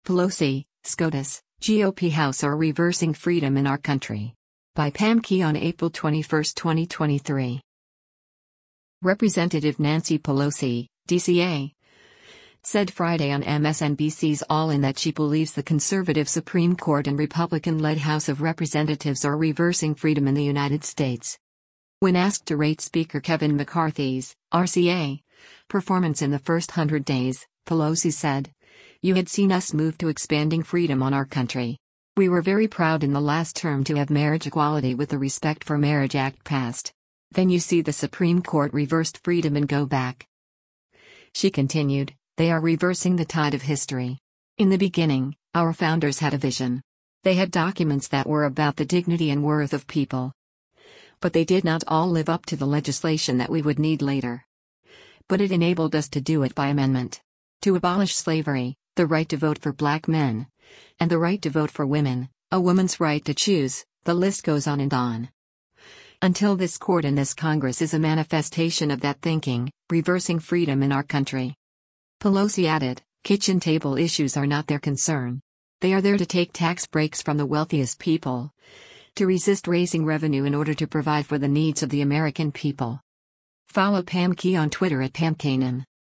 Pelosi, SCOTUS, GOP House are reversing freedom in our country. By Pam Key on April 21, 2023. Representative Nancy Pelosi, DCA, said Friday on MSNBC's All In that she believes the conservative Supreme Court and Republican-led House of Representatives are reversing freedom in the United States. When asked to rate Speaker Kevin McCarthy's, RCA, performance in the first 100 days, Pelosi said, "You had seen us move to expanding freedom on our country. We were very proud in the last term to have marriage equality with the Respect for Marriage Act passed. Then you see the Supreme Court reversed freedom and go back." She continued, "They are reversing the tide of history. In the beginning, our founders had a vision. They had documents that were about the dignity and worth of people. But they did not all live up to the legislation that we would need later. But it enabled us to do it by amendment. To abolish slavery, the right to vote for black men, and the right to vote for women, a woman's right to choose, the list goes on and on. Until this court and this Congress is a manifestation of that thinking, reversing freedom in our country." Pelosi added, "Kitchen table issues are not their concern. They are there to take tax breaks from the wealthiest people, to resist raising revenue in order to provide for the needs of the American people." Follow Pam Key on Twitter at PamKanan.